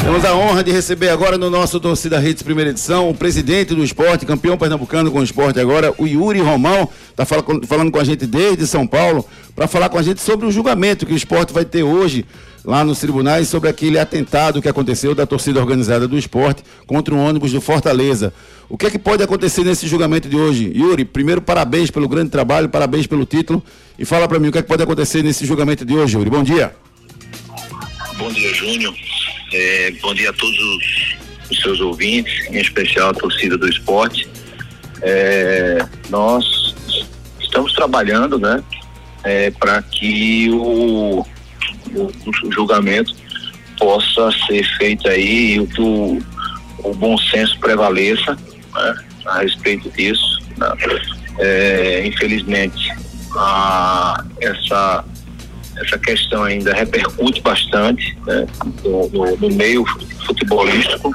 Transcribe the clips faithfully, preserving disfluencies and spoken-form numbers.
Temos a honra de receber agora no nosso Torcida Hits primeira edição o presidente do esporte, campeão pernambucano com o esporte agora, o Yuri Romão, está falando com a gente desde São Paulo, para falar com a gente sobre o julgamento que o esporte vai ter hoje lá nos tribunais sobre aquele atentado que aconteceu da torcida organizada do esporte contra um ônibus do Fortaleza. O que é que pode acontecer nesse julgamento de hoje? Yuri, primeiro parabéns pelo grande trabalho, parabéns pelo título e fala para mim o que é que pode acontecer nesse julgamento de hoje, Yuri. Bom dia. Bom dia, Júnior. É, bom dia a todos os, os seus ouvintes, em especial a torcida do esporte. É, nós estamos trabalhando, né, é, para que o, o, o julgamento possa ser feito aí e que o, o bom senso prevaleça, né, a respeito disso, né? É, infelizmente, a, essa essa questão ainda repercute bastante, né, no, no, no meio futebolístico,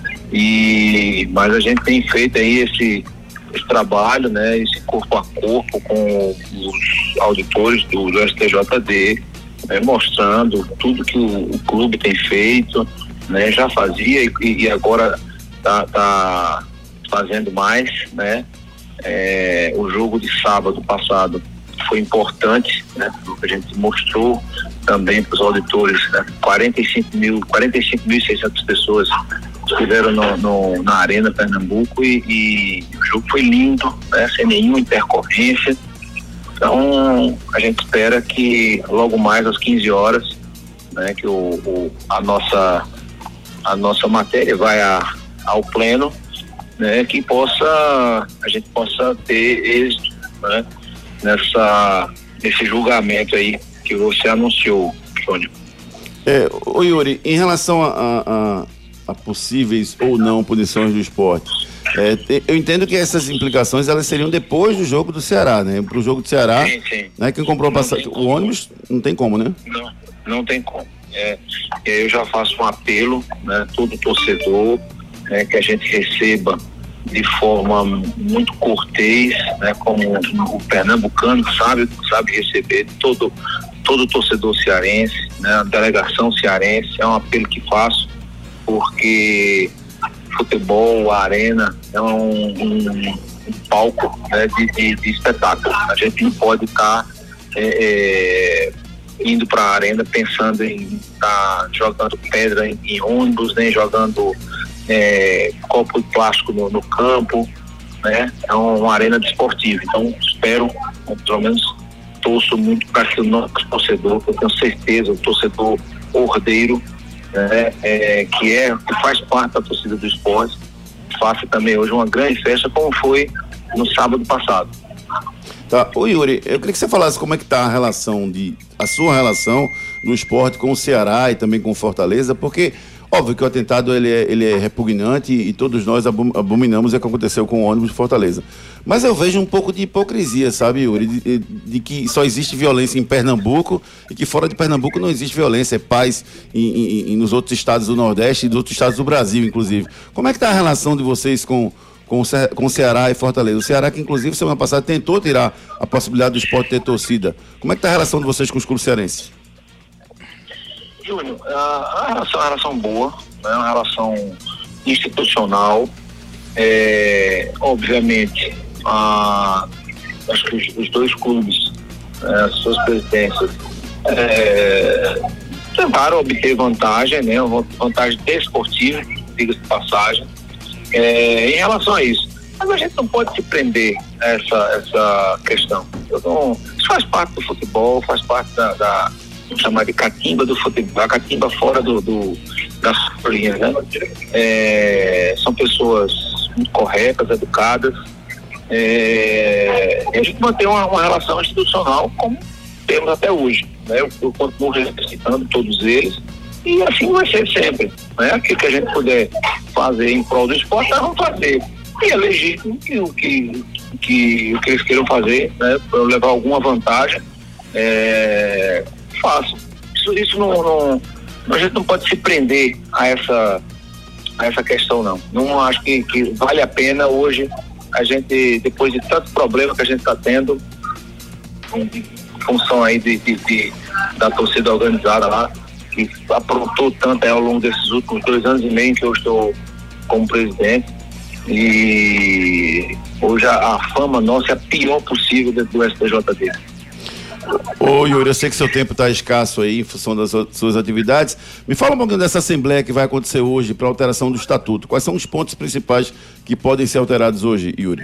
e, mas a gente tem feito aí esse, esse trabalho, né, esse corpo a corpo com os auditores do, do S T J D, né, mostrando tudo que o, o clube tem feito, né, já fazia e, e agora tá, tá fazendo mais, né. É, o jogo de sábado passado foi importante, né, que a gente mostrou também para os auditores, né, quarenta e cinco mil e seiscentas pessoas estiveram no, no, na Arena Pernambuco e, e o jogo foi lindo, né, sem nenhuma intercorrência. Então a gente espera que logo mais às quinze horas, né, que o, o, a, nossa, a nossa matéria vai a, ao pleno, né, que possa, a gente possa ter êxito, né, nessa, nesse julgamento aí que você anunciou, Júnior. É, ô Yuri, em relação a, a, a possíveis ou não punições do esporte, é, eu entendo que essas implicações elas seriam depois do jogo do Ceará, né? Para o jogo do Ceará, sim, sim. Né, quem comprou passagem, o ônibus, não tem como, né? Não, não tem como. É, eu já faço um apelo, né, todo torcedor, né, que a gente receba de forma muito cortês, né, como o pernambucano sabe, sabe receber todo, todo torcedor cearense, né, a delegação cearense, é um apelo que faço, porque futebol, a arena é um, um, um palco, né, de, de, de espetáculo. A gente não pode estar tá, é, é, indo para a arena pensando em estar tá jogando pedra em, em ônibus, nem jogando É, copo de plástico no, no campo, né? É uma arena desportiva. Então espero, pelo menos torço muito para que o nosso torcedor, eu tenho certeza, o torcedor ordeiro, né? É, que é, que faz parte da torcida do esporte, faça também hoje uma grande festa como foi no sábado passado. Tá, ô Yuri, eu queria que você falasse como é que tá a relação de, a sua relação do esporte com o Ceará e também com o Fortaleza, porque óbvio que o atentado ele é, ele é repugnante e todos nós abominamos o que aconteceu com o ônibus de Fortaleza. Mas eu vejo um pouco de hipocrisia, sabe, Yuri? De, de que só existe violência em Pernambuco e que fora de Pernambuco não existe violência, é paz em, em, nos outros estados do Nordeste e dos outros estados do Brasil, inclusive. Como é que está a relação de vocês com, com, com o Ceará e Fortaleza? O Ceará que, inclusive, semana passada tentou tirar a possibilidade do esporte ter torcida. Como é que está a relação de vocês com os clubes cearenses? Júnior, a, a relação é uma relação boa, né? Uma relação institucional, é, obviamente, a, acho que os, os dois clubes, é, as suas presidências, é, tentaram obter vantagem, né? Vantagem desportiva, diga-se de passagem, é, em relação a isso. Mas a gente não pode se prender a essa, essa questão. Eu não, isso faz parte do futebol, faz parte da, da vamos chamar de catimba do futebol, a catimba fora do, do, da sua linha, né? É, são pessoas muito corretas, educadas, é, e a gente mantém uma, uma relação institucional como temos até hoje, né? Eu, eu continuo respeitando todos eles e assim vai ser sempre, né? Aquilo que a gente puder fazer em prol do esporte, nós vamos fazer. E é legítimo que o que, que, o que eles queiram fazer, né? Para levar alguma vantagem, é, faço. Isso, isso não, não, a gente não pode se prender a essa, a essa questão, não. Não acho que, que vale a pena hoje a gente, depois de tanto problema que a gente está tendo, em função aí de, de, de, da torcida organizada lá, que aprontou tanto aí ao longo desses últimos dois anos e meio que eu estou como presidente. E hoje a, a fama nossa é a pior possível dentro do S T J D. Ô Yuri, eu sei que seu tempo está escasso aí em função das suas atividades. Me fala um pouquinho dessa assembleia que vai acontecer hoje para alteração do estatuto. Quais são os pontos principais que podem ser alterados hoje, Yuri?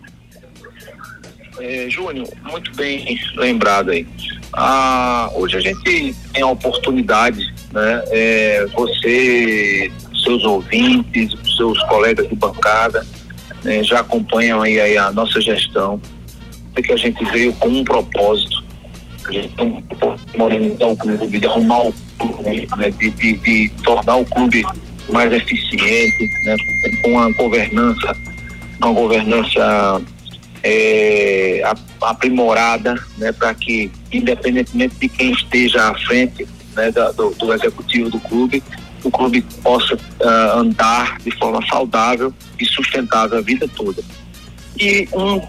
É, Júnior, muito bem lembrado aí. Ah, hoje a gente tem a oportunidade, né? É, você, seus ouvintes, seus colegas de bancada, né, já acompanham aí, aí a nossa gestão, que a gente veio com um propósito. A gente tem um propósito de modernizar o clube, de arrumar o clube, né, de, de, de tornar o clube mais eficiente, né, com uma governança, uma governança é, aprimorada, né, para que, independentemente de quem esteja à frente, né, da, do, do executivo do clube, o clube possa uh, andar de forma saudável e sustentável a vida toda. E um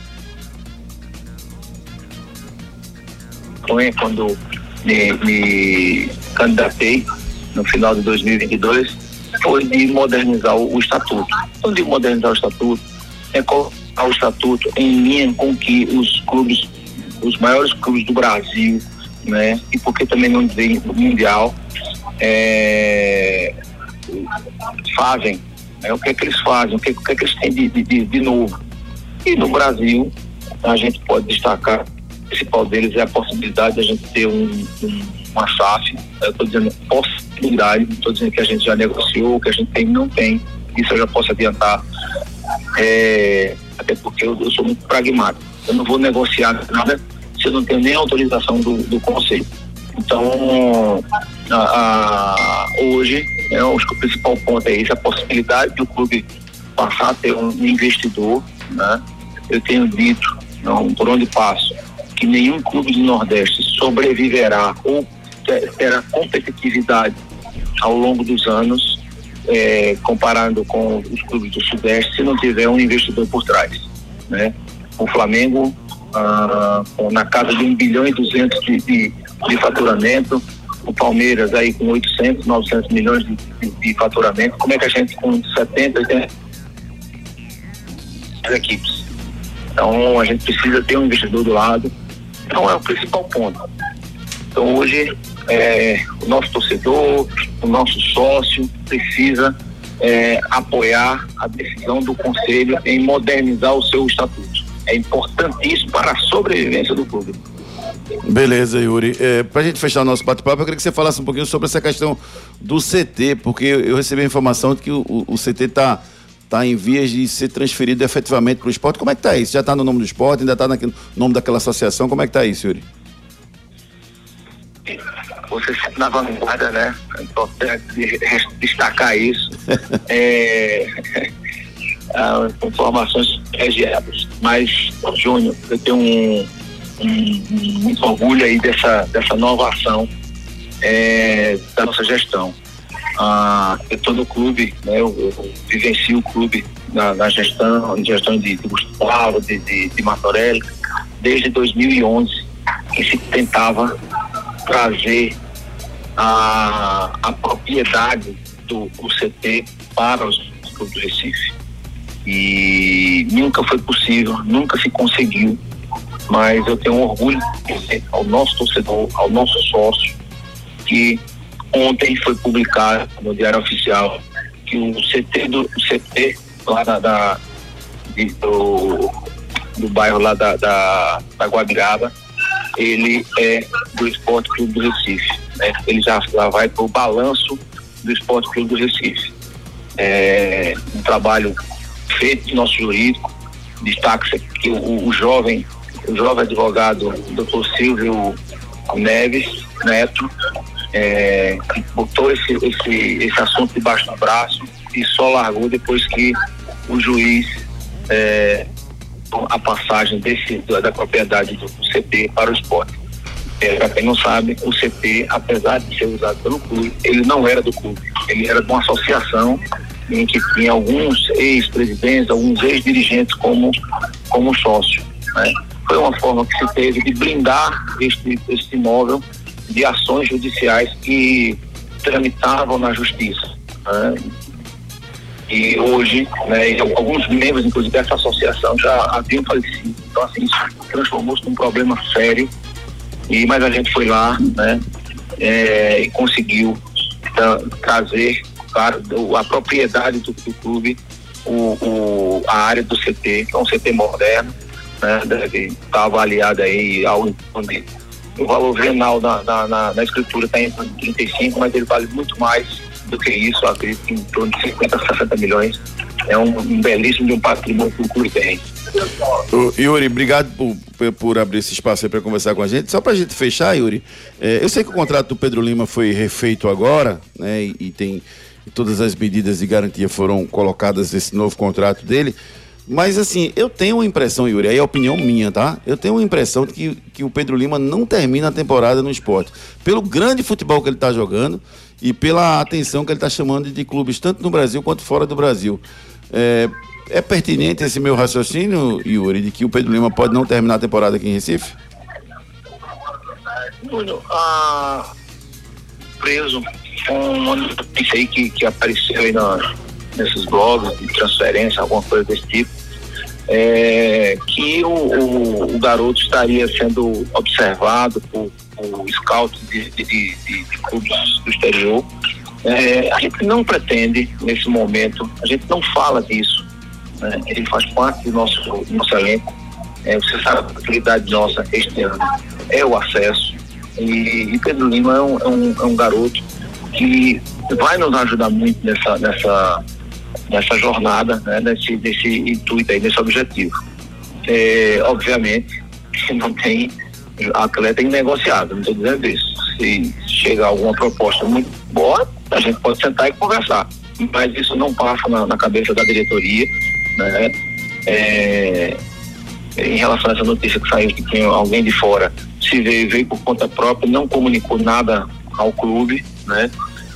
quando me, me candidatei no final de dois mil e vinte e dois foi de modernizar o, o estatuto. Quando de modernizar o estatuto é colocar o estatuto em linha com que os clubes, os maiores clubes do Brasil, né, e porque também não dizer mundial, é, fazem, né, o que é que eles fazem, o que, o que é que eles têm de, de, de novo. E no Brasil a gente pode destacar, o principal deles é a possibilidade de a gente ter um, um, uma S A F. Eu estou dizendo possibilidade, não estou dizendo que a gente já negociou, que a gente tem, não tem, isso eu já posso adiantar, é, até porque eu, eu sou muito pragmático, eu não vou negociar nada se eu não tenho nem autorização do, do Conselho. Então, a, a, hoje, né, acho que o principal ponto é isso, a possibilidade do clube passar a ter um investidor, né? Eu tenho dito, não, por onde passo, que nenhum clube do Nordeste sobreviverá ou terá competitividade ao longo dos anos, é, comparando com os clubes do Sudeste, se não tiver um investidor por trás, né? O Flamengo, ah, na casa de um bilhão e duzentos de, de, de faturamento, o Palmeiras aí com oitocentos, novecentos milhões de, de, de faturamento. Como é que a gente com setenta, oitenta equipes? Então a gente precisa ter um investidor do lado. Então é o principal ponto. Então hoje é, o nosso torcedor, o nosso sócio precisa é, apoiar a decisão do Conselho em modernizar o seu estatuto. É importantíssimo para a sobrevivência do clube. Beleza, Yuri. É, para a gente fechar o nosso bate-papo, eu queria que você falasse um pouquinho sobre essa questão do C T, porque eu recebi a informação de que o, o C T está tá em vias de ser transferido efetivamente para o esporte. Como é que está isso? Já está no nome do esporte? Ainda está no nome daquela associação? Como é que está isso, Yuri? Você sempre na vanguarda, né? É importante destacar isso. é... ah, informações registradas. Mas, Júnior, eu tenho um, um, muito orgulho aí dessa, dessa nova ação é, da nossa gestão. Ah, eu estou no clube, né, eu, eu vivencio o clube na, na gestão, gestão de, de Gustavo, de, de, de Martorelli, desde dois mil e onze, que se tentava trazer a, a propriedade do, do C T para os clubes do Recife. E nunca foi possível, nunca se conseguiu, mas eu tenho um orgulho de dizer ao nosso torcedor, ao nosso sócio, que ontem foi publicado no Diário Oficial que o C T do o C T lá da, da de, do, do bairro lá da, da, da Guabiraba, ele é do Esporte Clube do Recife, né? Ele já, já vai para o balanço do Esporte Clube do Recife. É um trabalho feito de nosso jurídico. Destaca-se que o, o jovem o jovem advogado doutor Silvio Neves Neto é, botou esse, esse, esse assunto debaixo do braço e só largou depois que o juiz é, a passagem desse, da propriedade do C T para o esporte. É, para quem não sabe, o C T, apesar de ser usado pelo clube, ele não era do clube, ele era de uma associação em que tinha alguns ex-presidentes, alguns ex-dirigentes como, como sócio, né? Foi uma forma que se teve de blindar este, este imóvel de ações judiciais que tramitavam na justiça, né? E hoje, né, alguns membros, inclusive, dessa associação já haviam falecido. Então, assim, isso transformou-se num problema sério. E, mas a gente foi lá, né, é, e conseguiu tra trazer para a propriedade do, do clube, o, o, a área do C T, que é um C T moderno, né, deve estar avaliado aí ao onde o valor venal na, na, na, na escritura está em trinta e cinco, mas ele vale muito mais do que isso, acredito que em torno de cinquenta, sessenta milhões. É um, um belíssimo de um patrimônio que o clube tem. Yuri, obrigado por, por abrir esse espaço aí para conversar com a gente. Só para a gente fechar, Yuri, é, eu sei que o contrato do Pedro Lima foi refeito agora, né, e, e tem e todas as medidas de garantia foram colocadas nesse novo contrato dele, mas assim, eu tenho uma impressão, Yuri, aí é a opinião minha, tá? Eu tenho uma impressão de que, que o Pedro Lima não termina a temporada no Sport, pelo grande futebol que ele está jogando e pela atenção que ele está chamando de clubes, tanto no Brasil quanto fora do Brasil. É, é pertinente esse meu raciocínio, Yuri, de que o Pedro Lima pode não terminar a temporada aqui em Recife? Júnior, ah, preso uma notícia aí que, que apareceu aí na, nesses blogs de transferência, alguma coisa desse tipo, é, que o, o, o garoto estaria sendo observado por, por scouts de, de, de, de clubes do exterior. É, a gente não pretende, nesse momento, a gente não fala disso, né? Ele faz parte do nosso, do nosso elenco. É, você sabe, a prioridade nossa este ano é o acesso, e, e Pedro Lima é um, é, um, é um garoto que vai nos ajudar muito nessa, nessa, nessa jornada, né? nesse, nesse intuito aí, nesse objetivo. É, obviamente, não tem atleta inegociável, não estou dizendo isso. Se chegar alguma proposta muito boa, a gente pode sentar e conversar, mas isso não passa na, na cabeça da diretoria, né? É, em relação a essa notícia que saiu, que tinha alguém de fora, se veio, veio por conta própria, não comunicou nada ao clube, né?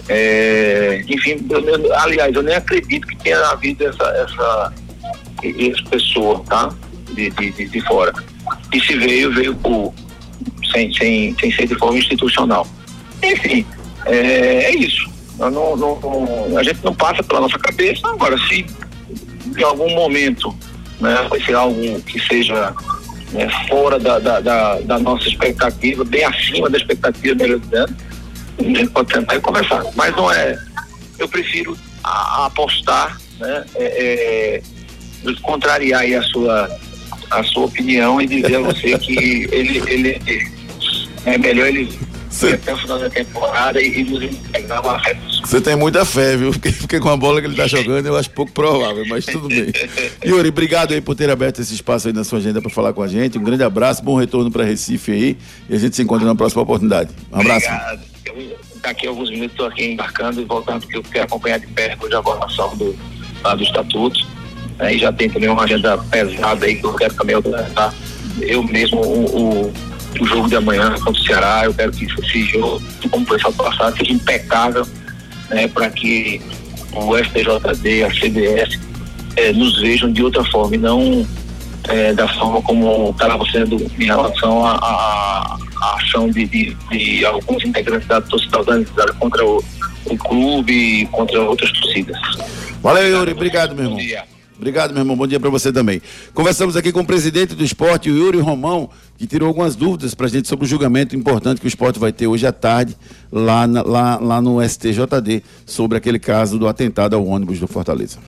É, enfim, eu, eu, aliás, eu nem acredito que tenha havido essa, essa, essa pessoa, tá? De, de, de fora. E se veio, veio por, sem, sem, sem ser de forma institucional. Enfim, é, é isso. Eu não, não, a gente não passa pela nossa cabeça. Agora, se em algum momento, né, vai ser algo que seja, né, fora da, da, da, da nossa expectativa, bem acima da expectativa, melhor dizendo, a gente pode tentar e conversar. Mas não é. Eu prefiro a, a apostar, né, é, é, contrariar aí a sua, a sua opinião e dizer a você que ele, ele é melhor ele ir até o final da temporada e, e nos entregar uma fé. Você tem muita fé, viu? Porque, porque com a bola que ele tá jogando eu acho pouco provável, mas tudo bem. Yuri, obrigado aí por ter aberto esse espaço aí na sua agenda para falar com a gente. Um grande abraço, bom retorno para Recife aí e a gente se encontra na próxima oportunidade. Um abraço. Obrigado. Eu, daqui a alguns minutos estou aqui embarcando e voltando, porque eu quero acompanhar de perto hoje a votação do, lá do estatuto. Aí já tem também uma agenda pesada aí que eu quero também organizar. Eu mesmo, o, o, o jogo de amanhã contra o Ceará, eu quero que esse jogo, como foi só passado, seja impecável, né, para que o S T J D, a C B S, eh, nos vejam de outra forma e não eh, da forma como estava sendo em relação à ação de, de, de alguns integrantes da torcida organizada contra o, o clube e contra outras torcidas. Valeu, Yuri, obrigado, meu irmão. Bom dia. Obrigado, meu irmão. Bom dia para você também. Conversamos aqui com o presidente do Sport, o Yuri Romão, que tirou algumas dúvidas para a gente sobre o julgamento importante que o Sport vai ter hoje à tarde lá, na, lá, lá no S T J D sobre aquele caso do atentado ao ônibus do Fortaleza.